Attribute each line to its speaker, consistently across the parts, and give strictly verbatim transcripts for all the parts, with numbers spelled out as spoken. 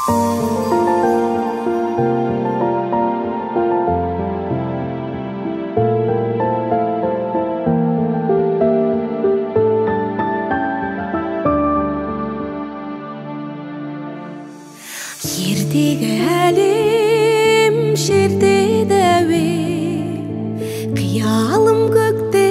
Speaker 1: Жердегі әлем, жерде дәуе, қиялым көкте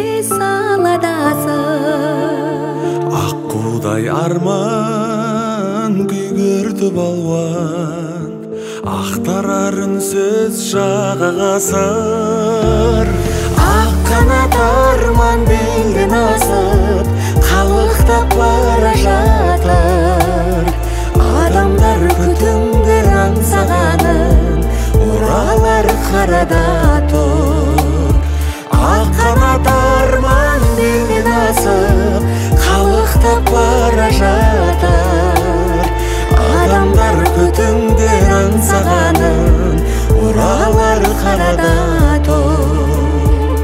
Speaker 1: саладасың.
Speaker 2: Аққудай арман күйгірді балуан, ақтарар үнсіз жағаға сыр. Ақ қанат арман белден асып, қалықтап бара жатыр. Адамдар күтіңдер аңсағанын, оралар қарада тұр. Ақ қанат арман белден асып, қалықтап бара жатыр. Адамдар күтіңдер аңсағанын, оралар қарада тұр.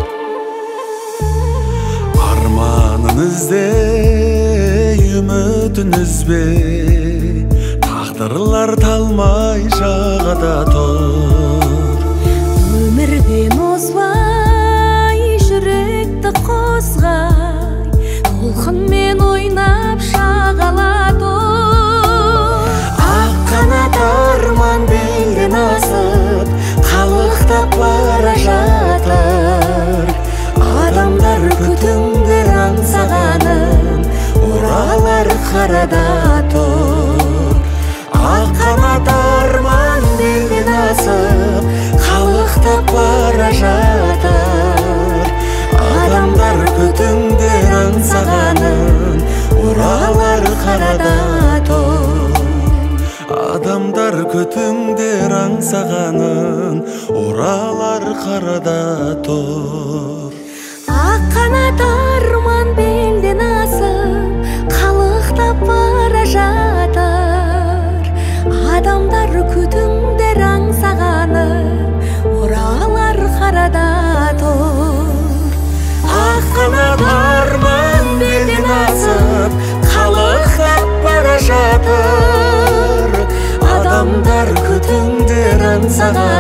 Speaker 2: Арманын ізде, үмітін үзбе, тағдырлар талмай жағада тұр.
Speaker 1: Өмірден озбай, жүректі қозғай, толқынмен ойнап шағала тұр.
Speaker 2: Ақ қанат арман белден асып, қалықтап бара жатыр. Адамдар күтіңдер аңсағанын, оралар қарада тұр. Ақ қанат арман белден асып, қалықтап бара жатыр. Адамдар күтіңдер аңсағанын, оралар қарада тұр. Адамдар күтіңдер аңсағанын, оралар қарада тұр.
Speaker 1: Ақ қанат арман белден асып, қалықтап бара жатыр. Адамдар күтіңдер аңсағанын, оралар қарада тұр.
Speaker 2: Ақ қанат арман белден асып, қалықтап бара жатыр. Адамдар күтіңдер аңсағанын,